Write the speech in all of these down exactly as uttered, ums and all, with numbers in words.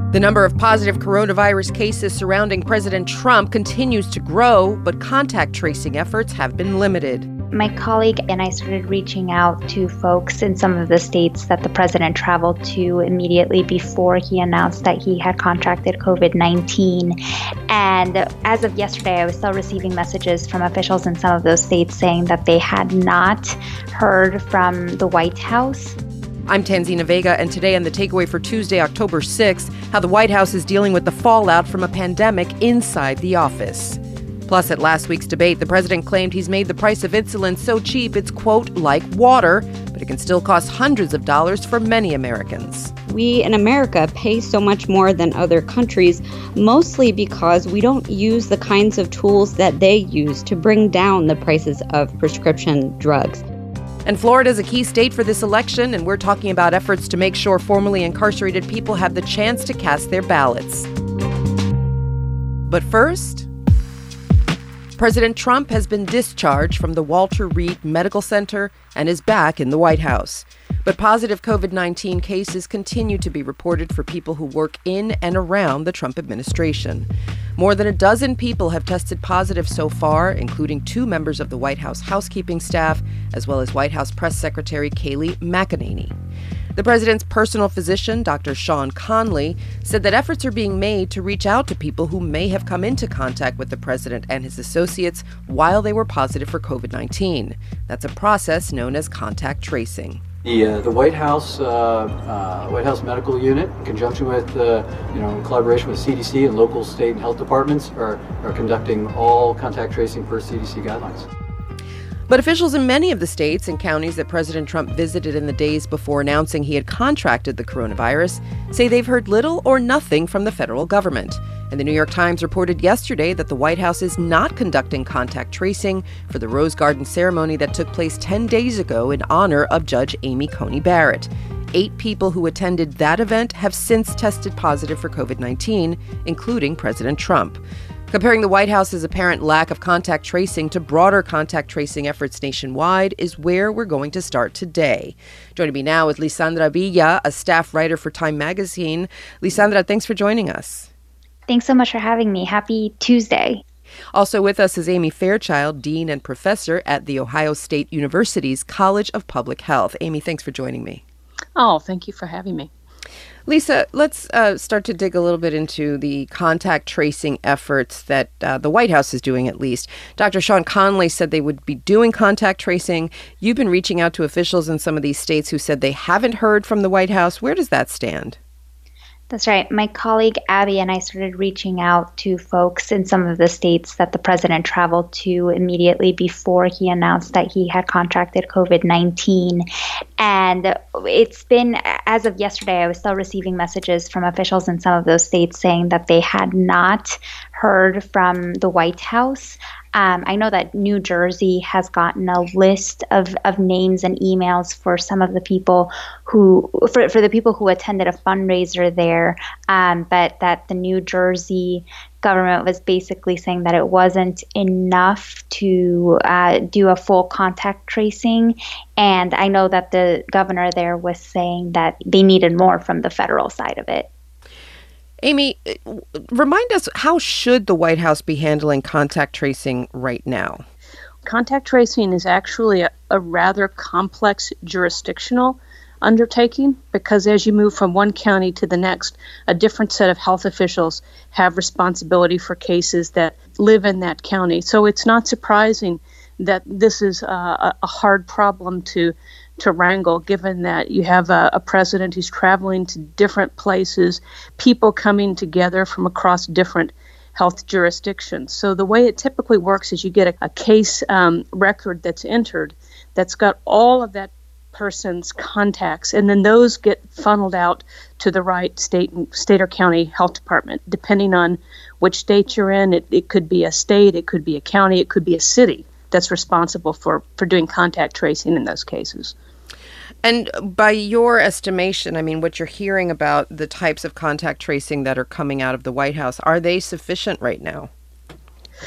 The number of positive coronavirus cases surrounding President Trump continues to grow, but contact tracing efforts have been limited. My colleague and I started reaching out to folks in some of the states that the president traveled to immediately before he announced that he had contracted covid nineteen. And as of yesterday, I was still receiving messages from officials in some of those states saying that they had not heard from the White House. I'm Tanzina Vega, and today on The Takeaway for Tuesday, October sixth, how the White House is dealing with the fallout from a pandemic inside the office. Plus, at last week's debate, the president claimed he's made the price of insulin so cheap it's, quote, like water, but it can still cost hundreds of dollars for many Americans. We in America pay so much more than other countries, mostly because we don't use the kinds of tools that they use to bring down the prices of prescription drugs. And Florida is a key state for this election, and we're talking about efforts to make sure formerly incarcerated people have the chance to cast their ballots. But first, President Trump has been discharged from the Walter Reed Medical Center and is back in the White House. But positive covid nineteen cases continue to be reported for people who work in and around the Trump administration. More than a dozen people have tested positive so far, including two members of the White House housekeeping staff, as well as White House Press Secretary Kayleigh McEnany. The president's personal physician, Doctor Sean Conley, said that efforts are being made to reach out to people who may have come into contact with the president and his associates while they were positive for covid nineteen. That's a process known as contact tracing. The, uh, the White House, uh, uh, White House Medical Unit, in conjunction with, uh, you know, in collaboration with C D C and local state and health departments, are, are conducting all contact tracing per C D C guidelines. But officials in many of the states and counties that President Trump visited in the days before announcing he had contracted the coronavirus say they've heard little or nothing from the federal government. And the New York Times reported yesterday that the White House is not conducting contact tracing for the Rose Garden ceremony that took place ten days ago in honor of Judge Amy Coney Barrett. Eight people who attended that event have since tested positive for covid nineteen, including President Trump. Comparing the White House's apparent lack of contact tracing to broader contact tracing efforts nationwide is where we're going to start today. Joining me now is Lisandra Villa, a staff writer for Time Magazine. Lisandra, thanks for joining us. Thanks so much for having me. Happy Tuesday. Also with us is Amy Fairchild, Dean and Professor at The Ohio State University's College of Public Health. Amy, thanks for joining me. Oh, thank you for having me. Lisa, let's uh, start to dig a little bit into the contact tracing efforts that uh, the White House is doing, at least. Doctor Sean Conley said they would be doing contact tracing. You've been reaching out to officials in some of these states who said they haven't heard from the White House. Where does that stand? That's right. My colleague Abby and I started reaching out to folks in some of the states that the president traveled to immediately before he announced that he had contracted covid nineteen. And it's been, as of yesterday, I was still receiving messages from officials in some of those states saying that they had not heard from the White House. Um, I know that New Jersey has gotten a list of, of names and emails for some of the people who, for, for the people who attended a fundraiser there, um, but that the New Jersey government was basically saying that it wasn't enough to uh, do a full contact tracing. And I know that the governor there was saying that they needed more from the federal side of it. Amy, remind us, how should the White House be handling contact tracing right now? Contact tracing is actually a, a rather complex jurisdictional undertaking because as you move from one county to the next, a different set of health officials have responsibility for cases that live in that county. So it's not surprising that this is a, a hard problem to to wrangle, given that you have a, a president who's traveling to different places, people coming together from across different health jurisdictions. So the way it typically works is you get a, a case um, record that's entered that's got all of that person's contacts, and then those get funneled out to the right state state or county health department. Depending on which state you're in, it, it could be a state, it could be a county, it could be a city that's responsible for, for doing contact tracing in those cases. And by your estimation, I mean, what you're hearing about the types of contact tracing that are coming out of the White House, are they sufficient right now?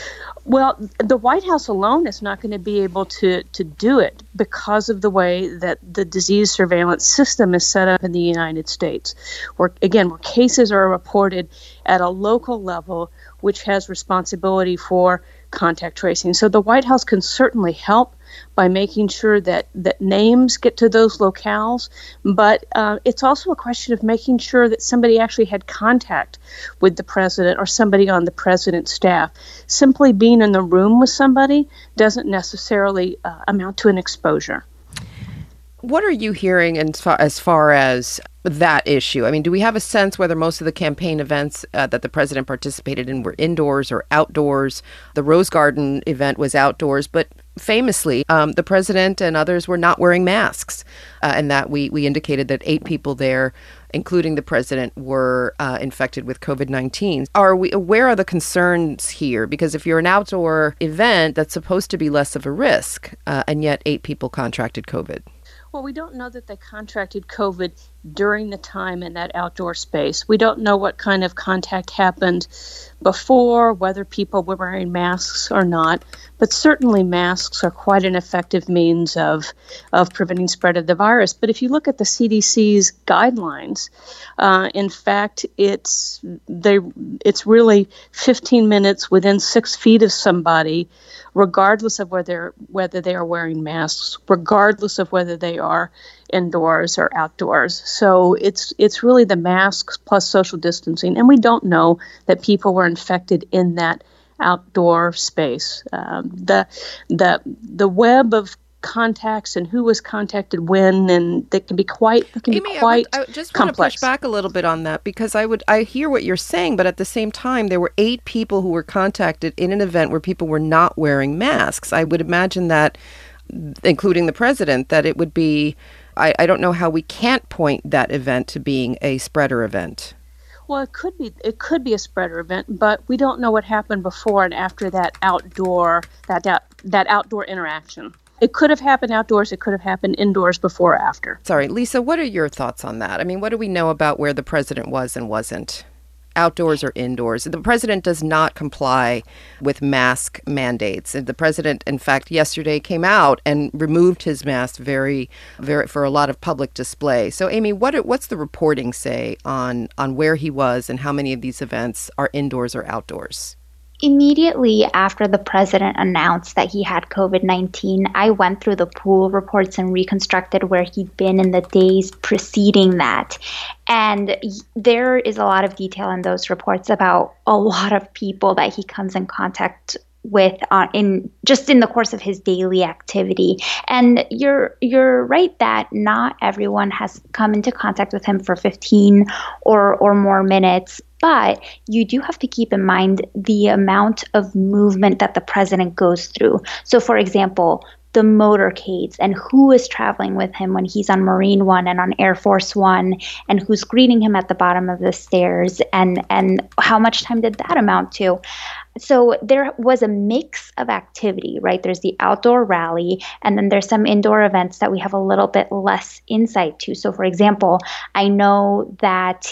Well, the White House alone is not going to be able to, to do it because of the way that the disease surveillance system is set up in the United States, where, again, where cases are reported at a local level, which has responsibility for contact tracing. So the White House can certainly help by making sure that, that names get to those locales, but uh, it's also a question of making sure that somebody actually had contact with the president or somebody on the president's staff. Simply being in the room with somebody doesn't necessarily uh, amount to an exposure. What are you hearing as far, as far as that issue? I mean, do we have a sense whether most of the campaign events uh, that the president participated in were indoors or outdoors? The Rose Garden event was outdoors, but famously, um, the president and others were not wearing masks, uh, and that we, we indicated that eight people there, including the president, were uh, infected with COVID nineteen. Are we aware of the concerns here? Because if you're an outdoor event, that's supposed to be less of a risk, uh, and yet eight people contracted COVID. Well, we don't know that they contracted COVID during the time in that outdoor space. We don't know what kind of contact happened before, whether people were wearing masks or not, but certainly masks are quite an effective means of, of preventing spread of the virus. But if you look at the C D C's guidelines, uh, in fact, it's they it's really fifteen minutes within six feet of somebody, regardless of whether whether they are wearing masks, regardless of whether they are indoors or outdoors. So it's it's really the masks plus social distancing, and we don't know that people were infected in that outdoor space. Um, the the the web of contacts and who was contacted when, and they can be quite they can Amy, be quite I, would, I just complex. want to push back a little bit on that, because I would I hear what you're saying, but at the same time, there were eight people who were contacted in an event where people were not wearing masks. I would imagine that, including the president, that it would be. I, I don't know how we can't point that event to being a spreader event. Well, it could be it could be a spreader event, but we don't know what happened before and after that outdoor that that, that outdoor interaction. It could have happened outdoors. It could have happened indoors before or after. Sorry, Lisa, what are your thoughts on that? I mean, what do we know about where the president was and wasn't? Outdoors or indoors? The president does not comply with mask mandates. The president, in fact, yesterday came out and removed his mask very, very for a lot of public display. So, Amy, what what's the reporting say on on where he was and how many of these events are indoors or outdoors? Immediately after the president announced that he had COVID nineteen, I went through the pool reports and reconstructed where he'd been in the days preceding that. And there is a lot of detail in those reports about a lot of people that he comes in contact with uh, in just in the course of his daily activity. And you're you're right that not everyone has come into contact with him for fifteen or or more minutes. But you do have to keep in mind the amount of movement that the president goes through. So, for example, the motorcades and who is traveling with him when he's on Marine One and on Air Force One, and who's greeting him at the bottom of the stairs, and, and how much time did that amount to? So there was a mix of activity, right? There's the outdoor rally, and then there's some indoor events that we have a little bit less insight to. So, for example, I know that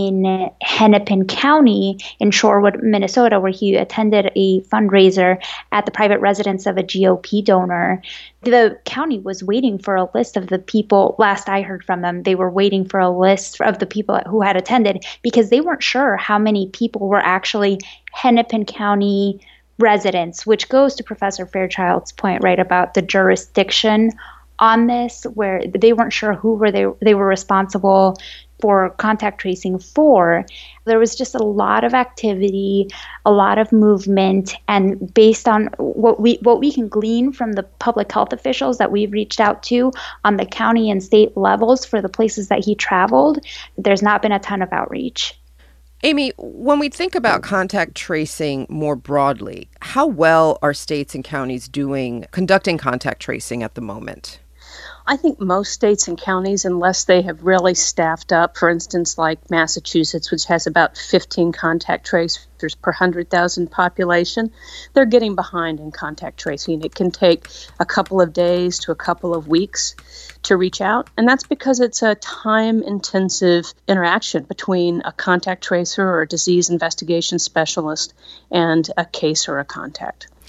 in Hennepin County in Shorewood, Minnesota, where he attended a fundraiser at the private residence of a G O P donor, the county was waiting for a list of the people. Last I heard from them, they were waiting for a list of the people who had attended because they weren't sure how many people were actually Hennepin County residents, which goes to Professor Fairchild's point, right, about the jurisdiction on this, where they weren't sure who were they they were responsible for contact tracing for. There was just a lot of activity, a lot of movement, and based on what we what we can glean from the public health officials that we've reached out to on the county and state levels for the places that he traveled, there's not been a ton of outreach. Amy, when we think about contact tracing more broadly, how well are states and counties doing conducting contact tracing at the moment? I think most states and counties, unless they have really staffed up, for instance, like Massachusetts, which has about fifteen contact tracers per one hundred thousand population, they're getting behind in contact tracing. It can take a couple of days to a couple of weeks to reach out, and that's because it's a time-intensive interaction between a contact tracer or a disease investigation specialist and a case or a contact.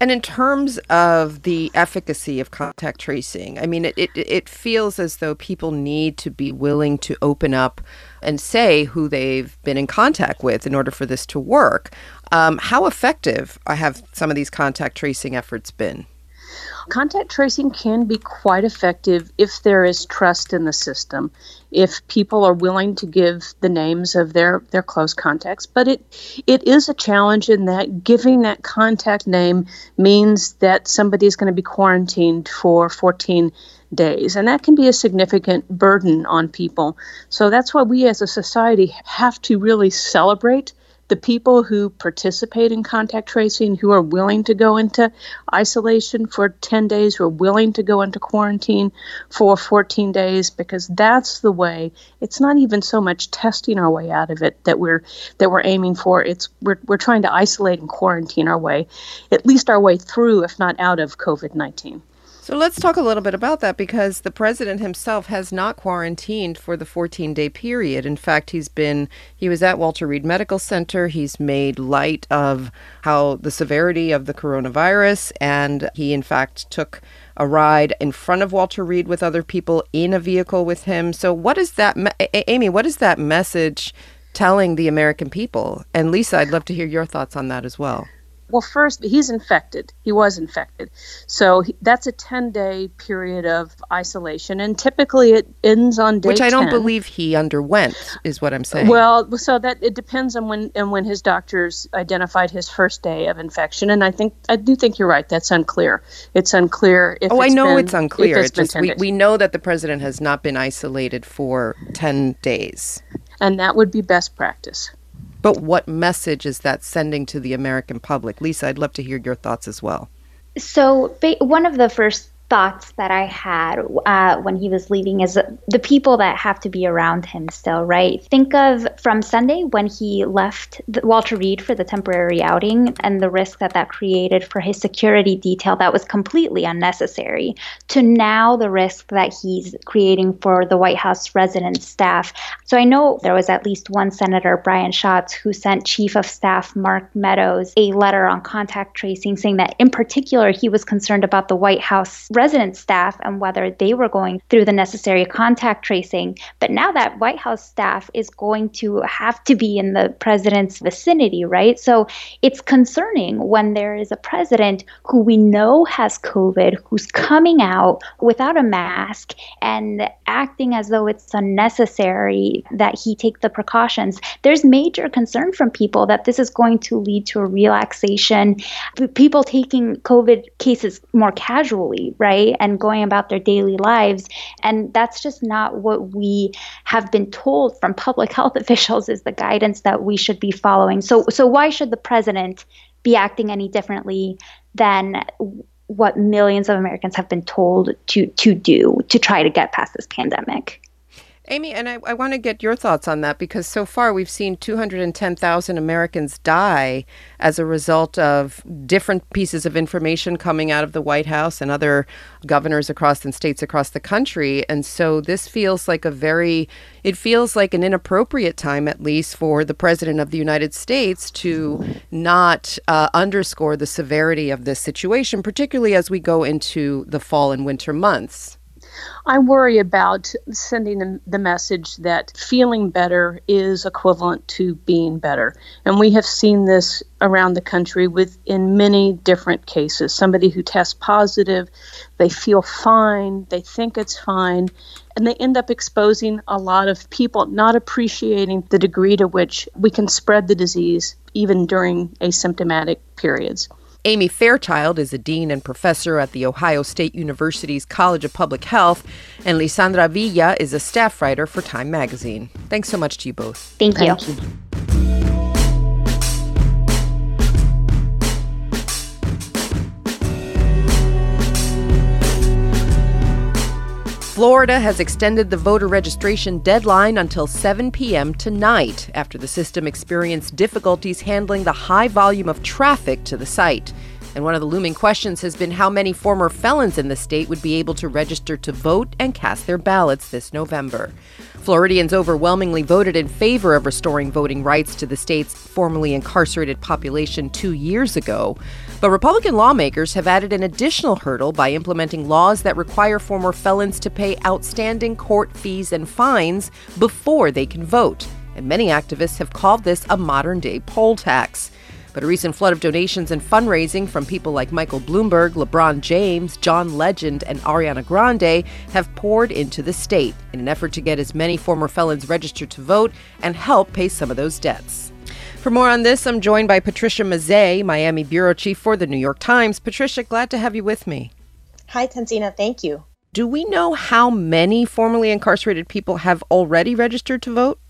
And in terms of the efficacy of contact tracing, I mean, it, it, it feels as though people need to be willing to open up and say who they've been in contact with in order for this to work. Um, how effective have some of these contact tracing efforts been? Contact tracing can be quite effective if there is trust in the system, if people are willing to give the names of their, their close contacts. But it it is a challenge in that giving that contact name means that somebody is going to be quarantined for fourteen days, and that can be a significant burden on people. So that's why we as a society have to really celebrate the people who participate in contact tracing, who are willing to go into isolation for ten days, who are willing to go into quarantine for fourteen days, because that's the way. It's not even so much testing our way out of it that we're that we're aiming for. It's we're we're trying to isolate and quarantine our way, at least our way through, if not out of COVID nineteen. So let's talk a little bit about that, because the president himself has not quarantined for the fourteen-day period. In fact, he's been, he was at Walter Reed Medical Center. He's made light of how the severity of the coronavirus, and he, in fact, took a ride in front of Walter Reed with other people in a vehicle with him. So what is that, me- Amy, what is that message telling the American people? And Lisa, I'd love to hear your thoughts on that as well. Well, first, he's infected. He was infected. So he, that's a ten-day period of isolation, and typically it ends on day Which I don't ten. believe he underwent, is what I'm saying. Well, so that it depends on when and when his doctors identified his first day of infection, and I think I do think you're right. That's unclear. It's unclear if Oh, it's I know been, it's unclear. It's It's just we, we know that the president has not been isolated for ten days. And that would be best practice. But what message is that sending to the American public? Lisa, I'd love to hear your thoughts as well. So ba- one of the first thoughts that I had uh, when he was leaving is the people that have to be around him still, right? Think of from Sunday when he left the, Walter Reed for the temporary outing and the risk that that created for his security detail that was completely unnecessary, to now the risk that he's creating for the White House resident staff. So I know there was at least one Senator, Brian Schatz, who sent Chief of Staff Mark Meadows a letter on contact tracing saying that in particular he was concerned about the White House resident staff and whether they were going through the necessary contact tracing. But now that White House staff is going to have to be in the president's vicinity, right? So it's concerning when there is a president who we know has COVID, who's coming out without a mask and acting as though it's unnecessary that he take the precautions. There's major concern from people that this is going to lead to a relaxation, people taking COVID cases more casually, right? And going about their daily lives. And that's just not what we have been told from public health officials is the guidance that we should be following. So, so why should the president be acting any differently than what millions of Americans have been told to, to do to try to get past this pandemic? Amy, and I, I want to get your thoughts on that, because so far we've seen two hundred ten thousand Americans die as a result of different pieces of information coming out of the White House and other governors across and states across the country. And so this feels like a very, it feels like an inappropriate time, at least for the president of the United States, to not uh, underscore the severity of this situation, particularly as we go into the fall and winter months. I worry about sending the message that feeling better is equivalent to being better. And we have seen this around the country with in many different cases. Somebody who tests positive, they feel fine, they think it's fine, and they end up exposing a lot of people, not appreciating the degree to which we can spread the disease even during asymptomatic periods. Amy Fairchild is a dean and professor at The Ohio State University's College of Public Health, and Lisandra Villa is a staff writer for Time Magazine. Thanks so much to you both. Thank you. Thank you. Florida has extended the voter registration deadline until seven p.m. tonight after the system experienced difficulties handling the high volume of traffic to the site. And one of the looming questions has been how many former felons in the state would be able to register to vote and cast their ballots this November. Floridians overwhelmingly voted in favor of restoring voting rights to the state's formerly incarcerated population two years ago. But Republican lawmakers have added an additional hurdle by implementing laws that require former felons to pay outstanding court fees and fines before they can vote. And many activists have called this a modern-day poll tax. But a recent flood of donations and fundraising from people like Michael Bloomberg, LeBron James, John Legend, and Ariana Grande have poured into the state in an effort to get as many former felons registered to vote and help pay some of those debts. For more on this, I'm joined by Patricia Mazzei, Miami bureau chief for the New York Times. Patricia, glad to have you with me. Hi, Tanzina. Thank you. Do we know how many formerly incarcerated people have already registered to vote?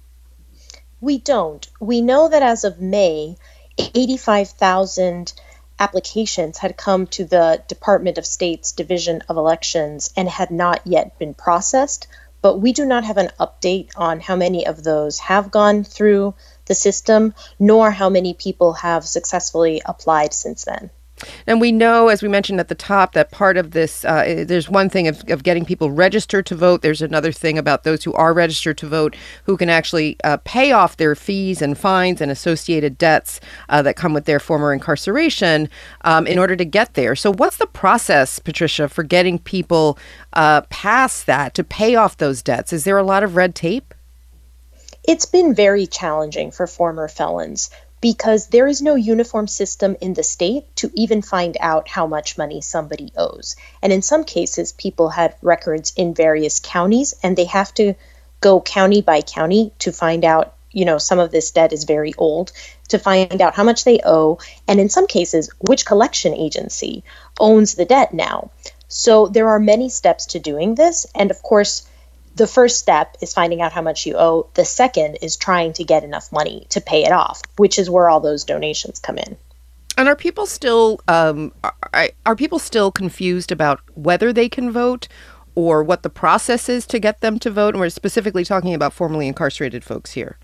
We don't. We know that as of May, eighty-five thousand applications had come to the Department of State's Division of Elections and had not yet been processed, but we do not have an update on how many of those have gone through the system, nor how many people have successfully applied since then. And we know, as we mentioned at the top, that part of this, uh, there's one thing of, of getting people registered to vote. There's another thing about those who are registered to vote who can actually uh, pay off their fees and fines and associated debts uh, that come with their former incarceration um, in order to get there. So what's the process, Patricia, for getting people uh, past that to pay off those debts? Is there a lot of red tape? It's been very challenging for former felons, because there is no uniform system in the state to even find out how much money somebody owes. And in some cases, people had records in various counties, and they have to go county by county to find out, you know, some of this debt is very old, to find out how much they owe, and in some cases, which collection agency owns the debt now. So there are many steps to doing this, and of course, the first step is finding out how much you owe. The second is trying to get enough money to pay it off, which is where all those donations come in. And are people still um, are, are people still confused about whether they can vote or what the process is to get them to vote? And we're specifically talking about formerly incarcerated folks here.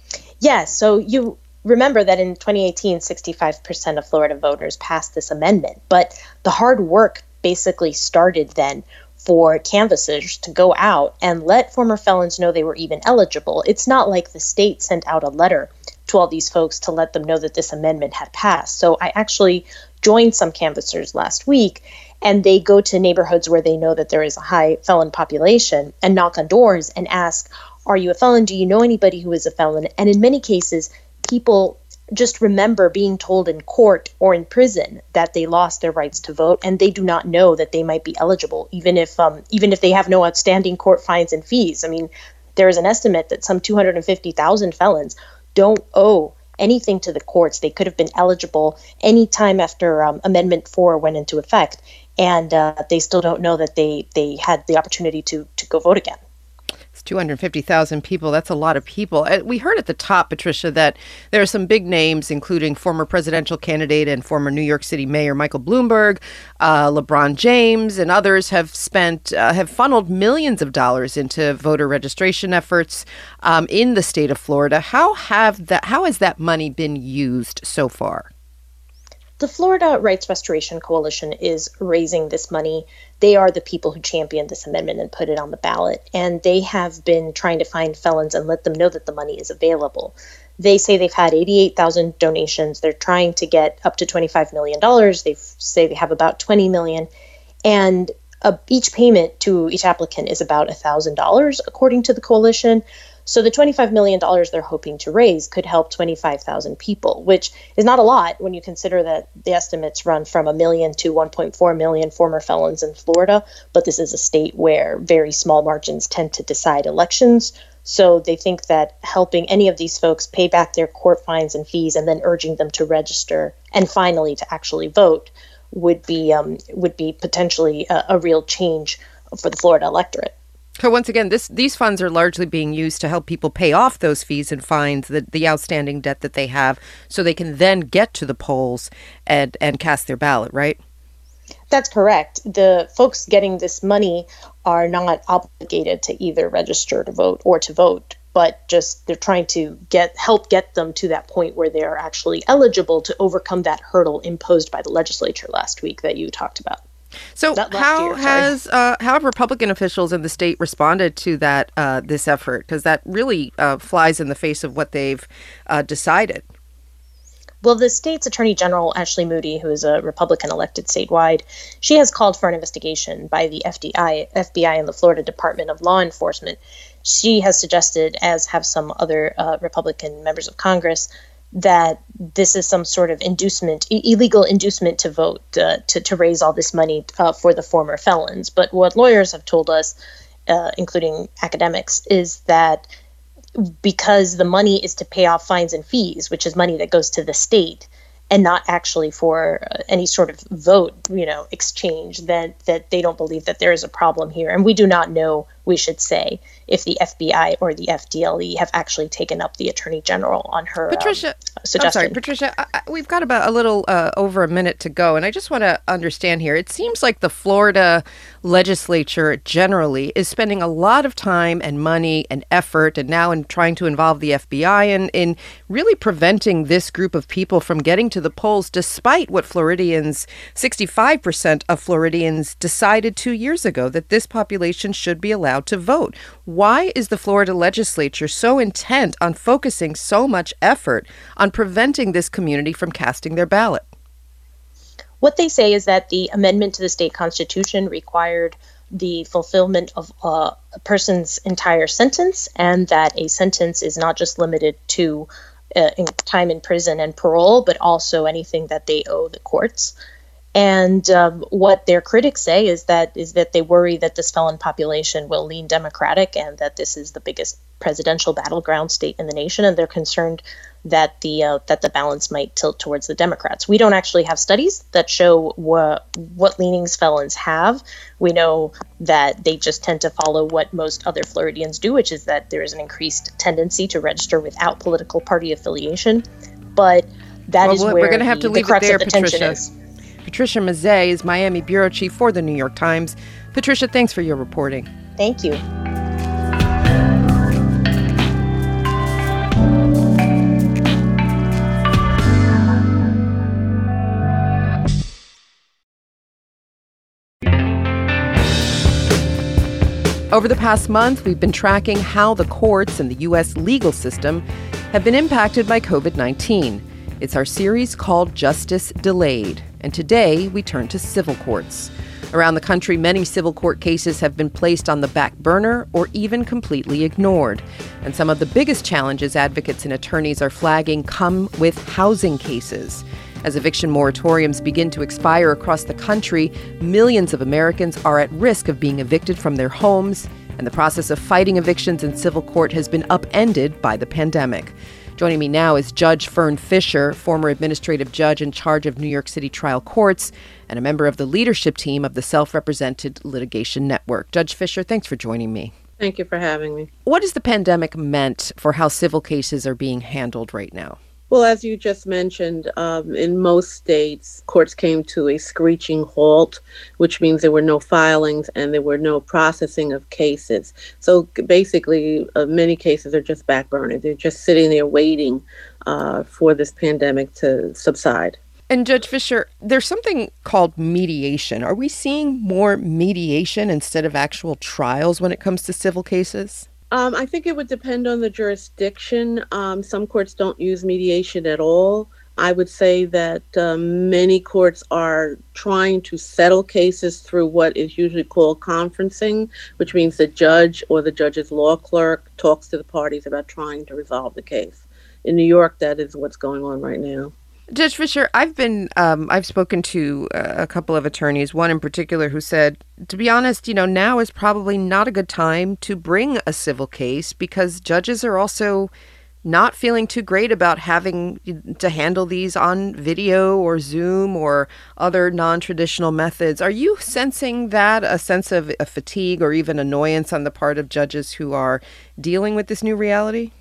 Yes. So you remember that in twenty eighteen, sixty-five percent of Florida voters passed this amendment. But the hard work basically started then for canvassers to go out and let former felons know they were even eligible. It's not like the state sent out a letter to all these folks to let them know that this amendment had passed. So I actually joined some canvassers last week, and they go to neighborhoods where they know that there is a high felon population and knock on doors and ask, are you a felon? Do you know anybody who is a felon? And in many cases, people just remember being told in court or in prison that they lost their rights to vote, and they do not know that they might be eligible, even if um, even if they have no outstanding court fines and fees. I mean, there is an estimate that some two hundred fifty thousand felons don't owe anything to the courts. They could have been eligible any time after um, Amendment four went into effect, and uh, they still don't know that they they had the opportunity to to go vote again. two hundred fifty thousand people. That's a lot of people. We heard at the top, Patricia, that there are some big names, including former presidential candidate and former New York City Mayor Michael Bloomberg, uh, LeBron James, and others have spent, uh, have funneled millions of dollars into voter registration efforts um, in the state of Florida. How have that? How has that money been used so far? The Florida Rights Restoration Coalition is raising this money. They are the people who championed this amendment and put it on the ballot. And they have been trying to find felons and let them know that the money is available. They say they've had eighty-eight thousand donations. They're trying to get up to twenty-five million dollars. They say they have about twenty million dollars. And uh, each payment to each applicant is about one thousand dollars, according to the coalition. So the twenty-five million dollars they're hoping to raise could help twenty-five thousand people, which is not a lot when you consider that the estimates run from a million to one point four million former felons in Florida. But this is a state where very small margins tend to decide elections. So they think that helping any of these folks pay back their court fines and fees and then urging them to register and finally to actually vote would be um, would be potentially a, a real change for the Florida electorate. So once again, this these funds are largely being used to help people pay off those fees and fines, the, the outstanding debt that they have, so they can then get to the polls and, and cast their ballot, right? That's correct. The folks getting this money are not obligated to either register to vote or to vote, but just they're trying to get help get them to that point where they are actually eligible to overcome that hurdle imposed by the legislature last week that you talked about. So how year, has uh, how have Republican officials in the state responded to that uh, this effort? Because that really uh, flies in the face of what they've uh, decided. Well, the state's Attorney General, Ashley Moody, who is a Republican elected statewide, she has called for an investigation by the F B I, F B I and the Florida Department of Law Enforcement. She has suggested, as have some other uh, Republican members of Congress, that this is some sort of inducement, I- illegal inducement to vote, uh, to, to raise all this money uh, for the former felons. But what lawyers have told us, uh, including academics, is that because the money is to pay off fines and fees, which is money that goes to the state and not actually for uh, any sort of vote, you know, exchange, that that they don't believe that there is a problem here. And we do not know, we should say, if the F B I or the F D L E have actually taken up the Attorney General on her Patricia, um, suggestion. I'm sorry, Patricia, I, I, we've got about a little uh, over a minute to go, and I just want to understand here. It seems like the Florida legislature generally is spending a lot of time and money and effort, and now in trying to involve the F B I in, in really preventing this group of people from getting to the polls, despite what Floridians, sixty-five percent of Floridians decided two years ago that this population should be allowed to vote. Why is the Florida legislature so intent on focusing so much effort on preventing this community from casting their ballot? What they say is that the amendment to the state constitution required the fulfillment of uh, a person's entire sentence, and that a sentence is not just limited to uh, in time in prison and parole, but also anything that they owe the courts. And um, what their critics say is that is that they worry that this felon population will lean Democratic, and that this is the biggest presidential battleground state in the nation, and they're concerned that the uh, that the balance might tilt towards the Democrats. We don't actually have studies that show wha- what leanings felons have. We know that they just tend to follow what most other Floridians do, which is that there is an increased tendency to register without political party affiliation. But that well, is we're where going to have the, to leave the crux it there, of the tension Patricia. is. Patricia Mazzei is Miami bureau chief for the New York Times. Patricia, thanks for your reporting. Thank you. Over the past month, we've been tracking how the courts and the U S legal system have been impacted by covid nineteen. It's our series called Justice Delayed, and today we turn to civil courts. Around the country, many civil court cases have been placed on the back burner or even completely ignored. And some of the biggest challenges advocates and attorneys are flagging come with housing cases. As eviction moratoriums begin to expire across the country, millions of Americans are at risk of being evicted from their homes, and the process of fighting evictions in civil court has been upended by the pandemic. Joining me now is Judge Fern Fisher, former administrative judge in charge of New York City trial courts and a member of the leadership team of the Self-Represented Litigation Network. Judge Fisher, thanks for joining me. Thank you for having me. What has the pandemic meant for how civil cases are being handled right now? Well, as you just mentioned, um, in most states, courts came to a screeching halt, which means there were no filings and there were no processing of cases. So basically, uh, many cases are just backburnered. They're just sitting there waiting uh, for this pandemic to subside. And Judge Fisher, there's something called mediation. Are we seeing more mediation instead of actual trials when it comes to civil cases? Um, I think it would depend on the jurisdiction. Um, some courts don't use mediation at all. I would say that um, many courts are trying to settle cases through what is usually called conferencing, which means the judge or the judge's law clerk talks to the parties about trying to resolve the case. In New York, that is what's going on right now. Judge Fisher, I've been, um, I've spoken to a couple of attorneys, one in particular who said, to be honest, you know, now is probably not a good time to bring a civil case because judges are also not feeling too great about having to handle these on video or Zoom or other non-traditional methods. Are you sensing that, a sense of a fatigue or even annoyance on the part of judges who are dealing with this new reality?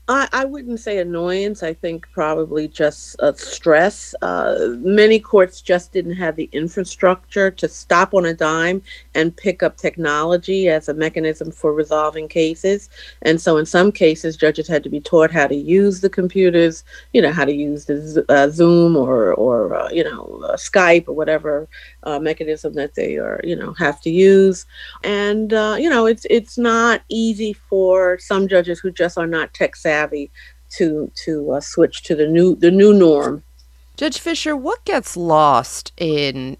I, I wouldn't say annoyance. I think probably just uh, stress. Uh, many courts just didn't have the infrastructure to stop on a dime and pick up technology as a mechanism for resolving cases. And so in some cases, judges had to be taught how to use the computers, you know, how to use the uh, Zoom or, or uh, you know, uh, Skype or whatever uh, mechanism that they are, you know, have to use. And, uh, you know, it's it's not easy for some judges who just are not tech savvy to to uh, switch to the new the new norm. Judge Fischer, what gets lost in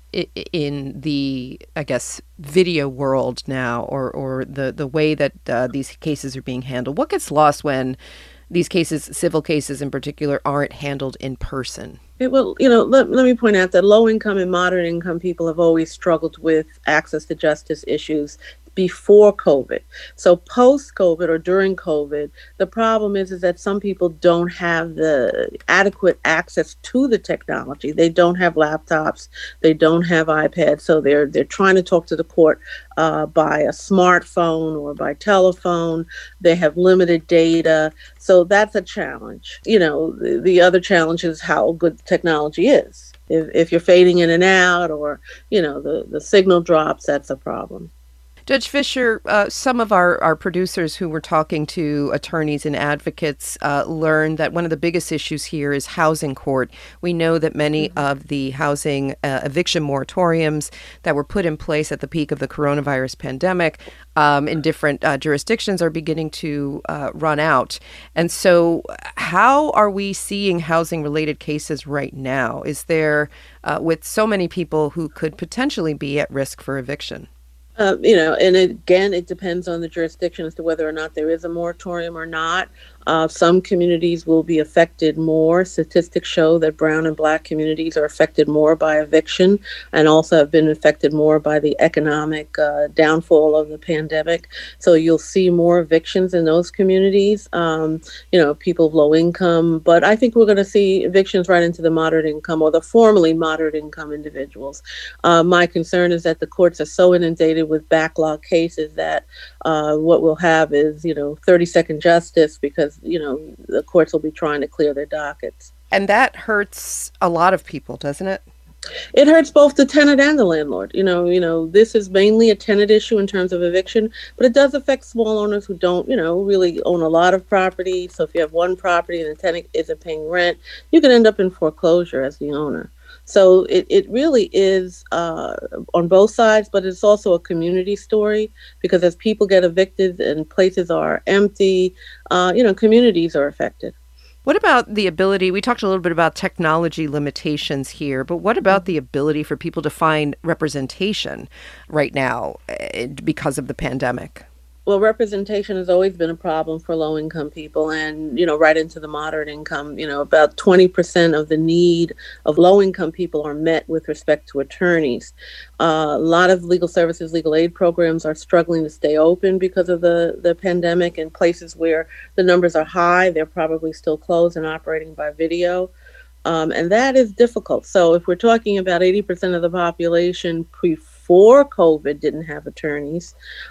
in the, I guess, video world now, or or the the way that uh, these cases are being handled? What gets lost when these cases, civil cases in particular, aren't handled in person? It, well, you know, let, let me point out that low income and moderate income people have always struggled with access to justice issues before COVID. So post-COVID or during COVID, the problem is, is that some people don't have the adequate access to the technology. They don't have laptops. They don't have iPads. So they're they're trying to talk to the court uh, by a smartphone or by telephone. They have limited data. So that's a challenge. You know, the, the other challenge is how good the technology is. If, if you're fading in and out, or, you know, the, the signal drops, that's a problem. Judge Fischer, uh, some of our, our producers who were talking to attorneys and advocates uh, learned that one of the biggest issues here is housing court. We know that many mm-hmm. of the housing uh, eviction moratoriums that were put in place at the peak of the coronavirus pandemic um, in different uh, jurisdictions are beginning to uh, run out. And so how are we seeing housing-related cases right now? Is there, uh, with so many people who could potentially be at risk for eviction? Uh, you know, and it, again, it depends on the jurisdiction as to whether or not there is a moratorium or not. Uh, some communities will be affected more. Statistics show that brown and black communities are affected more by eviction and also have been affected more by the economic uh, downfall of the pandemic. So you'll see more evictions in those communities, um, you know, people of low income. But I think we're going to see evictions right into the moderate income or the formerly moderate income individuals. Uh, my concern is that the courts are so inundated with backlog cases that uh, what we'll have is, you know, thirty second justice because, you know, the courts will be trying to clear their dockets. And that hurts a lot of people, doesn't it? It hurts both the tenant and the landlord. You know, you know, this is mainly a tenant issue in terms of eviction, but it does affect small owners who don't, you know, really own a lot of property. So if you have one property and the tenant isn't paying rent, you can end up in foreclosure as the owner. So it, it really is uh, on both sides, but it's also a community story because as people get evicted and places are empty, uh, you know, communities are affected. What about the ability, we talked a little bit about technology limitations here, but what about the ability for people to find representation right now because of the pandemic? Well, representation has always been a problem for low-income people and, you know, right into the moderate income. You know, about twenty percent of the need of low-income people are met with respect to attorneys. Uh, a lot of legal services, legal aid programs are struggling to stay open because of the, the pandemic. In places where the numbers are high, they're probably still closed and operating by video. Um, and that is difficult. So if we're talking about eighty percent of the population prefer Before COVID didn't have attorneys,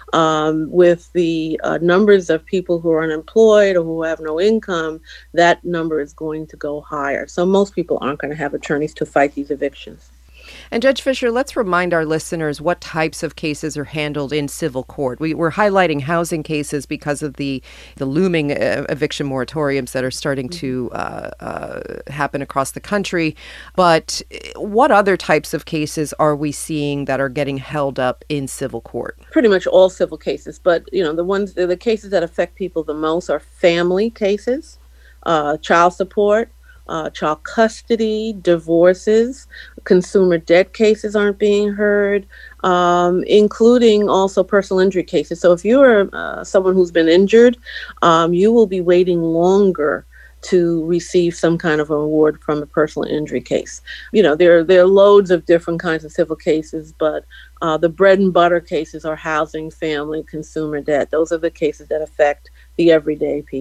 um, with the uh, numbers of people who are unemployed or who have no income, that number is going to go higher. So most people aren't going to have attorneys to fight these evictions. And Judge Fischer, let's remind our listeners what types of cases are handled in civil court. We, we're highlighting housing cases because of the, the looming uh, eviction moratoriums that are starting to uh, uh, happen across the country. But what other types of cases are we seeing that are getting held up in civil court? Pretty much all civil cases. But, you know, the ones, the cases that affect people the most are family cases, uh, child support, Uh, child custody, divorces, consumer debt cases aren't being heard, um, including also personal injury cases. So if you're uh, someone who's been injured, um, you will be waiting longer to receive some kind of award from a personal injury case. You know, there, there are loads of different kinds of civil cases, but uh, the bread and butter cases are housing, family, consumer debt. Those are the cases that affect the everyday people.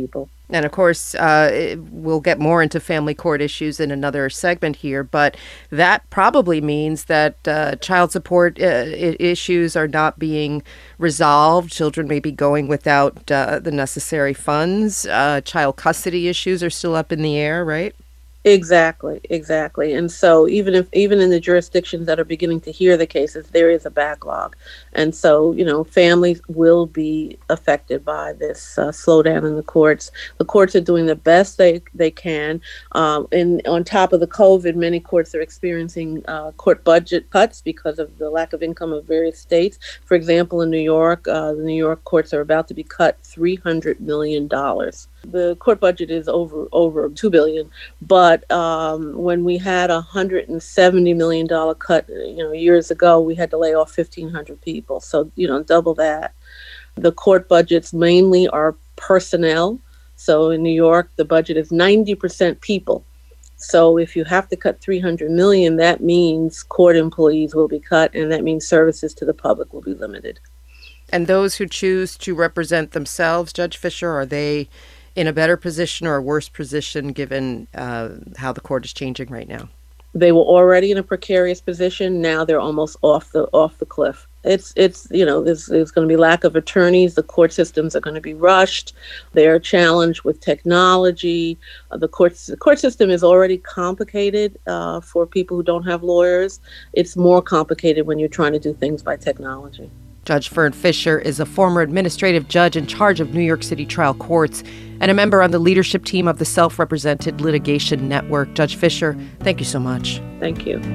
And of course, uh, it- we'll get more into family court issues in another segment here, but that probably means that uh, child support uh, I- issues are not being resolved. Children may be going without uh, the necessary funds. Uh, child custody issues are still up in the air, right? Exactly, exactly. And so even if even in the jurisdictions that are beginning to hear the cases, there is a backlog. And so, you know, families will be affected by this uh, slowdown in the courts. The courts are doing the best they, they can. Um, and on top of the COVID, many courts are experiencing uh, court budget cuts because of the lack of income of various states. For example, in New York, uh, the New York courts are about to be cut three hundred million dollars. The court budget is over over two billion dollars, but um, when we had a one hundred seventy million dollars cut, you know, years ago, we had to lay off fifteen hundred people. So, you know, double that. The court budgets mainly are personnel. So in New York, the budget is ninety percent people. So if you have to cut three hundred million dollars, that means court employees will be cut, and that means services to the public will be limited. And those who choose to represent themselves, Judge Fischer, are they in a better position or a worse position given uh, how the court is changing right now? They were already in a precarious position. Now they're almost off the off the cliff. It's it's you know there's there's going to be lack of attorneys. The court systems are going to be rushed. They're challenged with technology. Uh, the courts the court system is already complicated uh, for people who don't have lawyers. It's more complicated when you're trying to do things by technology. Judge Fern Fischer is a former administrative judge in charge of New York City trial courts and a member on the leadership team of the Self-Represented Litigation Network. Judge Fischer, thank you so much. Thank you.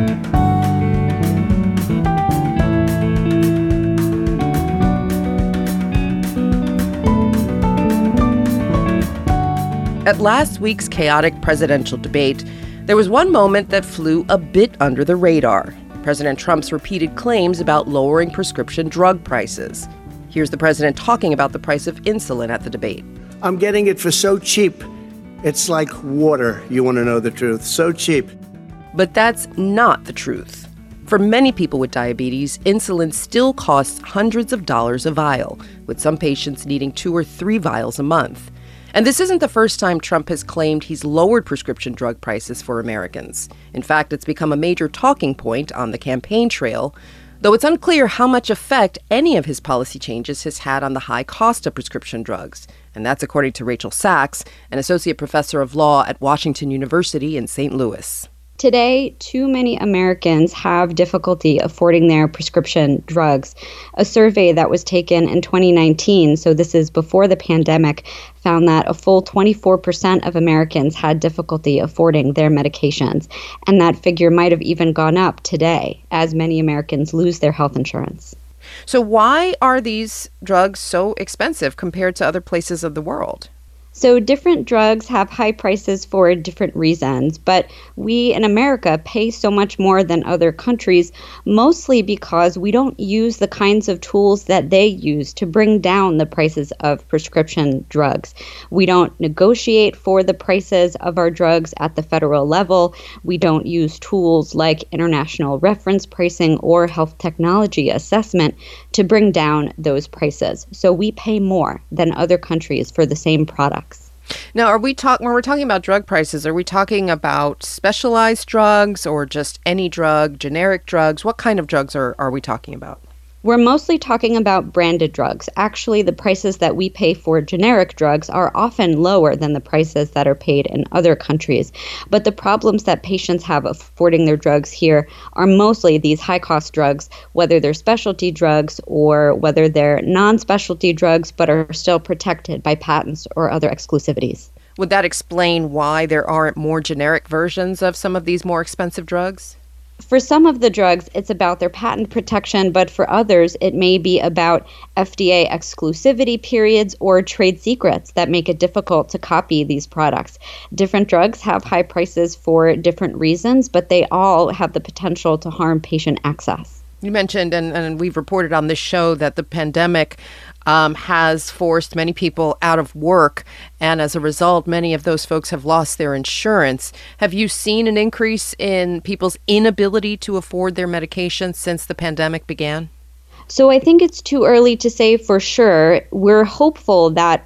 At last week's chaotic presidential debate, there was one moment that flew a bit under the radar. President Trump's repeated claims about lowering prescription drug prices. Here's the president talking about the price of insulin at the debate. I'm getting it for so cheap. It's like water, you want to know the truth. So cheap. But that's not the truth. For many people with diabetes, insulin still costs hundreds of dollars a vial, with some patients needing two or three vials a month. And this isn't the first time Trump has claimed he's lowered prescription drug prices for Americans. In fact, it's become a major talking point on the campaign trail, though it's unclear how much effect any of his policy changes has had on the high cost of prescription drugs. And that's according to Rachel Sachs, an associate professor of law at Washington University in Saint Louis. Today, too many Americans have difficulty affording their prescription drugs. A survey that was taken in twenty nineteen, so this is before the pandemic, found that a full twenty-four percent of Americans had difficulty affording their medications. And that figure might have even gone up today as many Americans lose their health insurance. So why are these drugs so expensive compared to other places of the world? So different drugs have high prices for different reasons, but we in America pay so much more than other countries, mostly because we don't use the kinds of tools that they use to bring down the prices of prescription drugs. We don't negotiate for the prices of our drugs at the federal level. We don't use tools like international reference pricing or health technology assessment to bring down those prices. So we pay more than other countries for the same product. Now, are we talk when we're talking about drug prices, are we talking about specialized drugs or just any drug, generic drugs? What kind of drugs are, are we talking about? We're mostly talking about branded drugs. Actually, the prices that we pay for generic drugs are often lower than the prices that are paid in other countries. But the problems that patients have affording their drugs here are mostly these high-cost drugs, whether they're specialty drugs or whether they're non-specialty drugs but are still protected by patents or other exclusivities. Would that explain why there aren't more generic versions of some of these more expensive drugs? For some of the drugs, it's about their patent protection, but for others, it may be about F D A exclusivity periods or trade secrets that make it difficult to copy these products. Different drugs have high prices for different reasons, but they all have the potential to harm patient access. You mentioned, and, and we've reported on this show, that the pandemic um, has forced many people out of work. And as a result, many of those folks have lost their insurance. Have you seen an increase in people's inability to afford their medications since the pandemic began? So I think it's too early to say for sure. We're hopeful that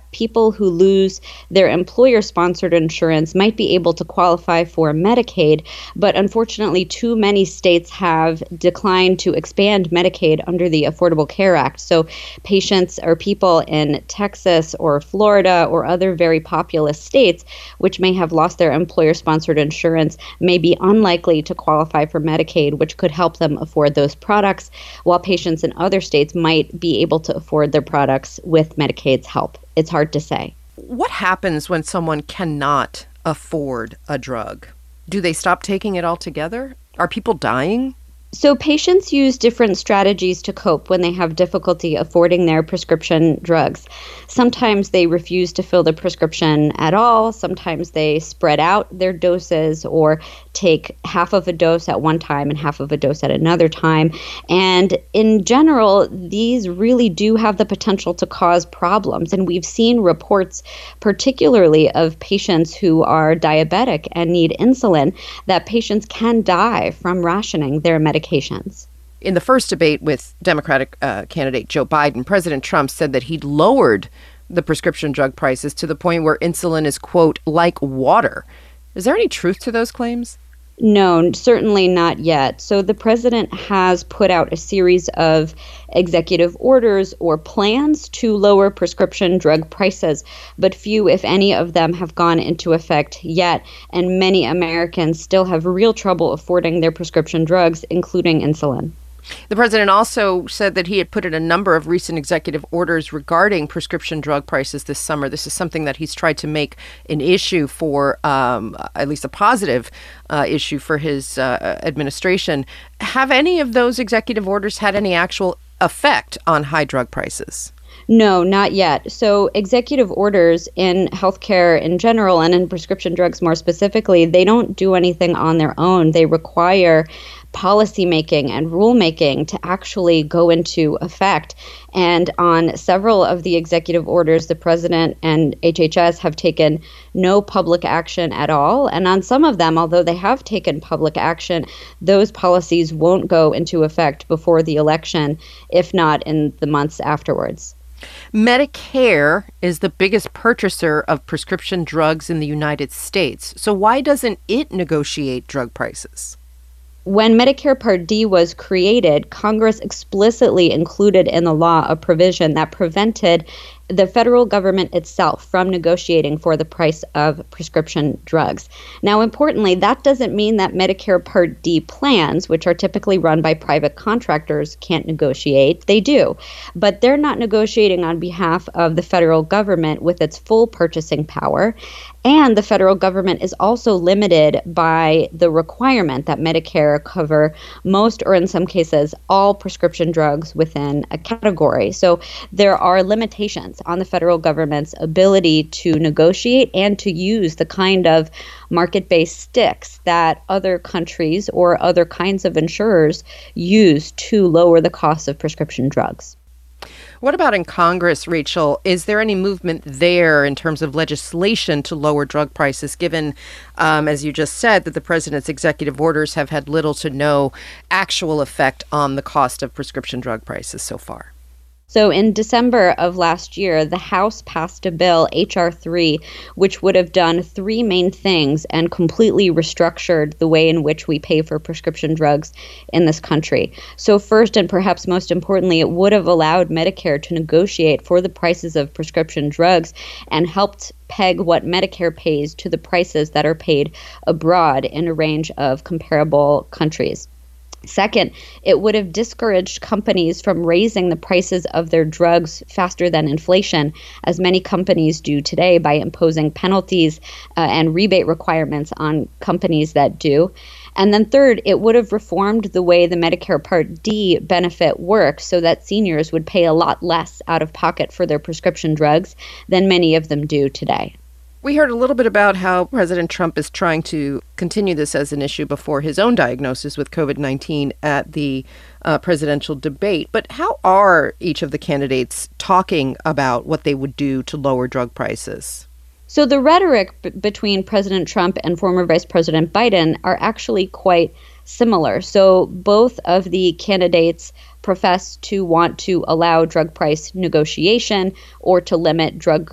that people who lose their employer-sponsored insurance might be able to qualify for Medicaid, but unfortunately too many states have declined to expand Medicaid under the Affordable Care Act. So patients or people in Texas or Florida or other very populous states, which may have lost their employer-sponsored insurance, may be unlikely to qualify for Medicaid, which could help them afford those products, while patients in other states might be able to afford their products with Medicaid's help. It's hard to say. What happens when someone cannot afford a drug? Do they stop taking it altogether? Are people dying? So patients use different strategies to cope when they have difficulty affording their prescription drugs. Sometimes they refuse to fill the prescription at all. Sometimes they spread out their doses or take half of a dose at one time and half of a dose at another time. And in general, these really do have the potential to cause problems. And we've seen reports, particularly of patients who are diabetic and need insulin, that patients can die from rationing their medication. Medications. In the first debate with Democratic uh, candidate Joe Biden, President Trump said that he'd lowered the prescription drug prices to the point where insulin is, quote, like water. Is there any truth to those claims? No, certainly not yet. So the president has put out a series of executive orders or plans to lower prescription drug prices, but few, if any, of them have gone into effect yet, and many Americans still have real trouble affording their prescription drugs, including insulin. The president also said that he had put in a number of recent executive orders regarding prescription drug prices this summer. This is something that he's tried to make an issue for, um, at least a positive uh, issue for his uh, administration. Have any of those executive orders had any actual effect on high drug prices? No, not yet. So executive orders in healthcare in general and in prescription drugs more specifically, they don't do anything on their own. They require policymaking and rulemaking to actually go into effect. And on several of the executive orders, the president and H H S have taken no public action at all. And on some of them, although they have taken public action, those policies won't go into effect before the election, if not in the months afterwards. Medicare is the biggest purchaser of prescription drugs in the United States. So why doesn't it negotiate drug prices? When Medicare Part D was created, Congress explicitly included in the law a provision that prevented the federal government itself from negotiating for the price of prescription drugs. Now, importantly, that doesn't mean that Medicare Part D plans, which are typically run by private contractors, can't negotiate. They do. But they're not negotiating on behalf of the federal government with its full purchasing power. And the federal government is also limited by the requirement that Medicare cover most, or in some cases, all prescription drugs within a category. So there are limitations on the federal government's ability to negotiate and to use the kind of market-based sticks that other countries or other kinds of insurers use to lower the cost of prescription drugs. What about in Congress, Rachel? Is there any movement there in terms of legislation to lower drug prices, given, um, as you just said, that the president's executive orders have had little to no actual effect on the cost of prescription drug prices so far? So in December of last year, the House passed a bill, H R three, which would have done three main things and completely restructured the way in which we pay for prescription drugs in this country. So first, and perhaps most importantly, it would have allowed Medicare to negotiate for the prices of prescription drugs and helped peg what Medicare pays to the prices that are paid abroad in a range of comparable countries. Second, it would have discouraged companies from raising the prices of their drugs faster than inflation, as many companies do today by imposing penalties uh, and rebate requirements on companies that do. And then third, it would have reformed the way the Medicare Part D benefit works so that seniors would pay a lot less out of pocket for their prescription drugs than many of them do today. We heard a little bit about how President Trump is trying to continue this as an issue before his own diagnosis with COVID nineteen at the uh, presidential debate. But how are each of the candidates talking about what they would do to lower drug prices? So the rhetoric b- between President Trump and former Vice President Biden are actually quite similar. So both of the candidates profess to want to allow drug price negotiation or to limit drug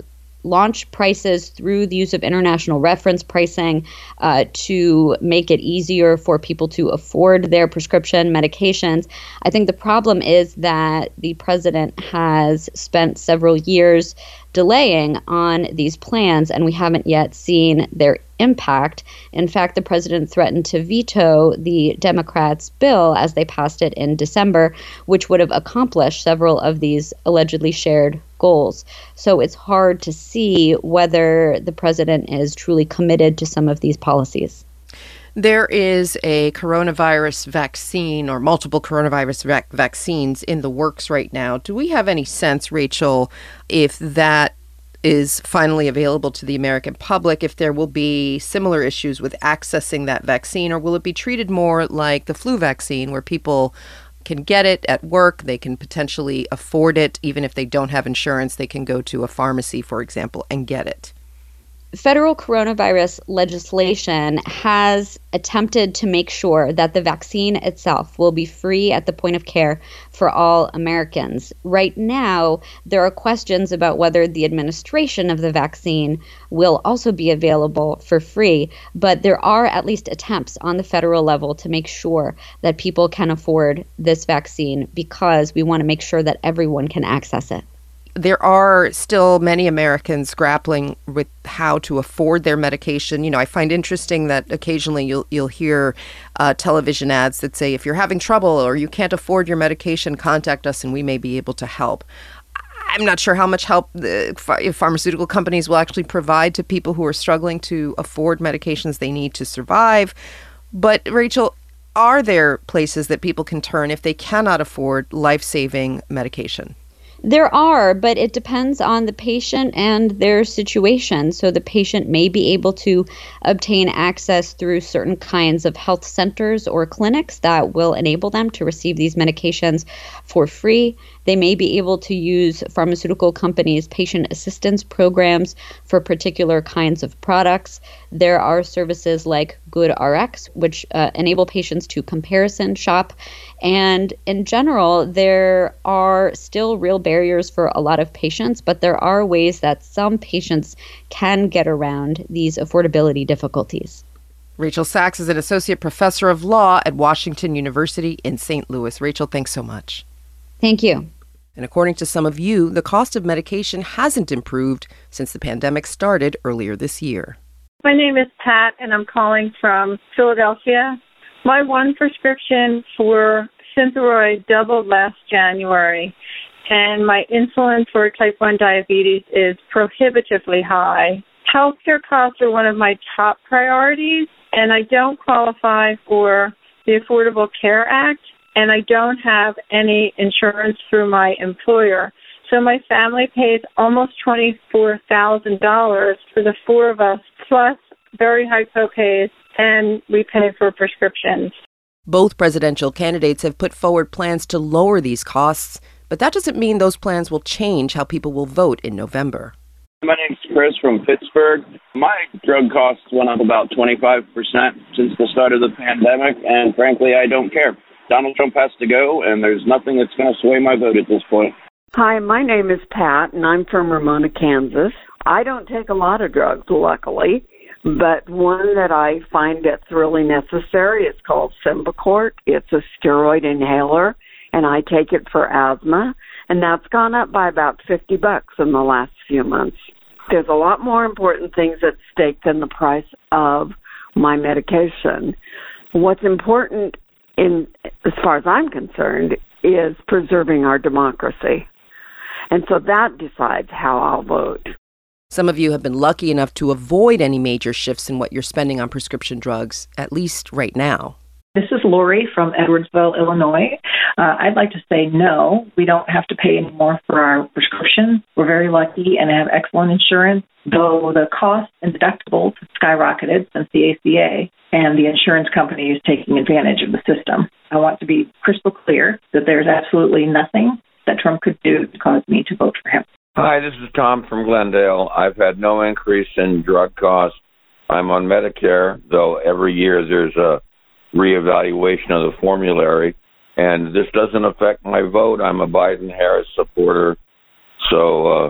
launch prices through the use of international reference pricing uh, to make it easier for people to afford their prescription medications. I think the problem is that the president has spent several years delaying on these plans, and we haven't yet seen their impact. In fact, the president threatened to veto the Democrats' bill as they passed it in December, which would have accomplished several of these allegedly shared goals. So it's hard to see whether the president is truly committed to some of these policies. There is a coronavirus vaccine or multiple coronavirus vac- vaccines in the works right now. Do we have any sense, Rachel, if that is finally available to the American public, if there will be similar issues with accessing that vaccine, or will it be treated more like the flu vaccine where people can get it at work, they can potentially afford it, even if they don't have insurance, they can go to a pharmacy, for example, and get it? Federal coronavirus legislation has attempted to make sure that the vaccine itself will be free at the point of care for all Americans. Right now, there are questions about whether the administration of the vaccine will also be available for free, but there are at least attempts on the federal level to make sure that people can afford this vaccine because we want to make sure that everyone can access it. There are still many Americans grappling with how to afford their medication. You know, I find interesting that occasionally you'll you'll hear uh, television ads that say, if you're having trouble or you can't afford your medication, contact us and we may be able to help. I'm not sure how much help the ph- pharmaceutical companies will actually provide to people who are struggling to afford medications they need to survive. But Rachel, are there places that people can turn if they cannot afford life-saving medication? There are, but it depends on the patient and their situation. So the patient may be able to obtain access through certain kinds of health centers or clinics that will enable them to receive these medications for free. They may be able to use pharmaceutical companies' patient assistance programs for particular kinds of products. There are services like GoodRx, which uh, enable patients to comparison shop. And in general, there are still real barriers for a lot of patients, but there are ways that some patients can get around these affordability difficulties. Rachel Sachs is an associate professor of law at Washington University in Saint Louis. Rachel, thanks so much. Thank you. And according to some of you, the cost of medication hasn't improved since the pandemic started earlier this year. My name is Pat, and I'm calling from Philadelphia. My one prescription for Synthroid doubled last January, and my insulin for type one diabetes is prohibitively high. Healthcare costs are one of my top priorities, and I don't qualify for the Affordable Care Act, and I don't have any insurance through my employer. So my family pays almost twenty-four thousand dollars for the four of us, plus very high copays, and we pay for prescriptions. Both presidential candidates have put forward plans to lower these costs, but that doesn't mean those plans will change how people will vote in November. My name's Chris from Pittsburgh. My drug costs went up about twenty-five percent since the start of the pandemic, and frankly, I don't care. Donald Trump has to go, and there's nothing that's going to sway my vote at this point. Hi, my name is Pat, and I'm from Ramona, Kansas. I don't take a lot of drugs, luckily, but one that I find that's really necessary is called Symbicort. It's a steroid inhaler, and I take it for asthma, and that's gone up by about fifty bucks in the last few months. There's a lot more important things at stake than the price of my medication. What's important, in as far as I'm concerned, is preserving our democracy. And so that decides how I'll vote. Some of you have been lucky enough to avoid any major shifts in what you're spending on prescription drugs, at least right now. This is Lori from Edwardsville, Illinois. Uh, I'd like to say no, we don't have to pay any more for our prescription. We're very lucky and have excellent insurance, though the cost and deductibles have skyrocketed since the A C A, and the insurance company is taking advantage of the system. I want to be crystal clear that there's absolutely nothing that Trump could do to cause me to vote for him. Hi, this is Tom from Glendale. I've had no increase in drug costs. I'm on Medicare, though every year there's a reevaluation of the formulary, and this doesn't affect my vote. I'm a Biden-Harris supporter, so uh,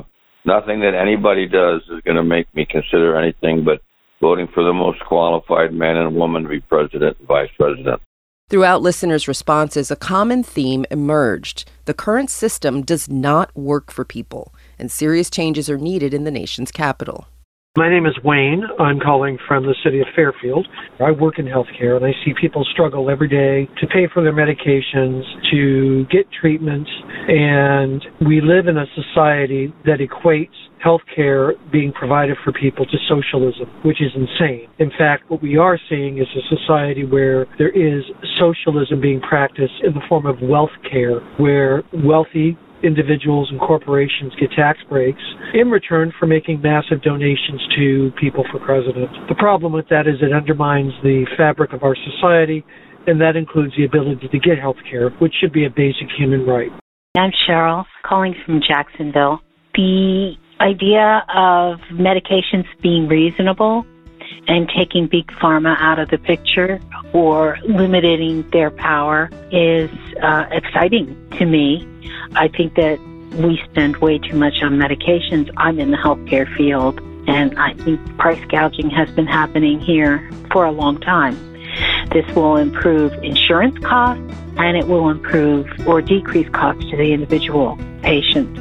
nothing that anybody does is going to make me consider anything but voting for the most qualified man and woman to be president and vice president. Throughout listeners' responses, a common theme emerged. The current system does not work for people, and serious changes are needed in the nation's capital. My name is Wayne. I'm calling from the city of Fairfield. I work in healthcare, and I see people struggle every day to pay for their medications, to get treatments, and we live in a society that equates healthcare being provided for people to socialism, which is insane. In fact, what we are seeing is a society where there is socialism being practiced in the form of wealth care, where wealthy individuals and corporations get tax breaks in return for making massive donations to people for president. The problem with that is it undermines the fabric of our society, and that includes the ability to get health care, which should be a basic human right. I'm Cheryl, calling from Jacksonville. The idea of medications being reasonable and taking big pharma out of the picture or limiting their power is uh, exciting to me. I think that we spend way too much on medications. I'm in the healthcare field, and I think price gouging has been happening here for a long time. This will improve insurance costs, and it will improve or decrease costs to the individual patient.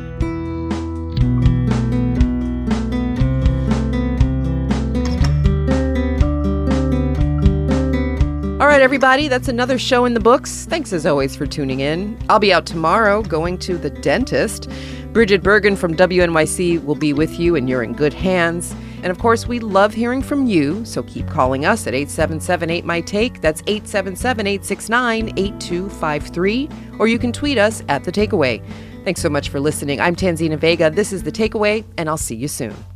All right, everybody, that's another show in the books. Thanks, as always, for tuning in. I'll be out tomorrow going to the dentist. Bridget Bergen from W N Y C will be with you, and you're in good hands. And, of course, we love hearing from you, so keep calling us at eight seven seven eight M Y take. That's eight seven seven, eight six nine, eight two five three. Or you can tweet us at The Takeaway. Thanks so much for listening. I'm Tanzina Vega. This is The Takeaway, and I'll see you soon.